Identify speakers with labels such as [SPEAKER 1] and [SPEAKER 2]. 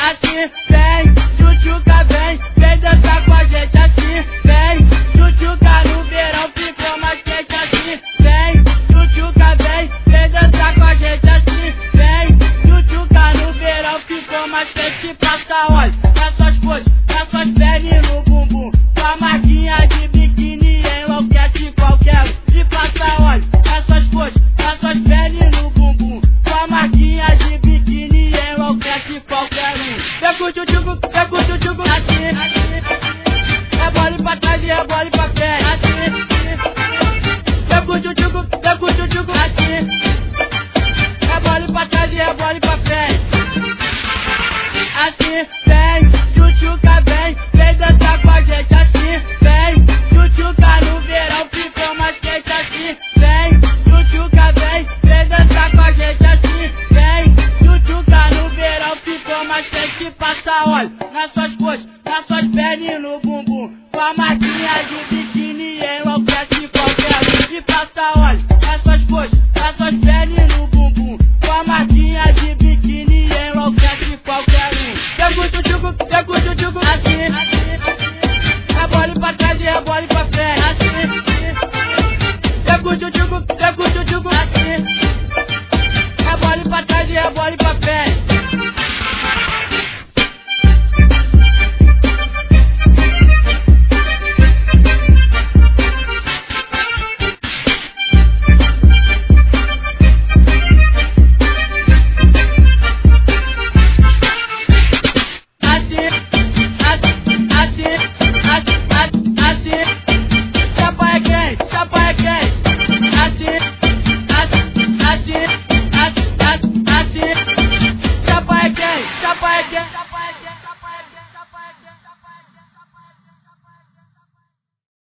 [SPEAKER 1] assim, vem, tchutchuca, vem dançar com a gente assim, vem, tchutchuca no verão ficou mais quente assim, vem, tchutchuca, vem dançar com a gente assim, vem, tchutchuca no verão ficou mais quente, passa óleo nas suas coxas, nas suas pernas e no bumbum, com a marquinha de biquíni enlouquece qualquer um, e passa óleo nas suas coxas, nas suas pernas e no bumbum, com a marquinha de biquíni enlouquece qualquer um. Vem com o tchutchuco assim, rebole pra trás e rebole pra frente assim. Vem com o tchutchuco assim, rebole pra trás e rebole pra frente assim, vem, tchutchuca, vem dançar com a gente assim, vem, tchutchuca no verão ficou mais quente assim, vem, tchutchuca, vem dançar com a gente assim, vem, tchutchuca no verão ficou mais quente, passa óleo nas suas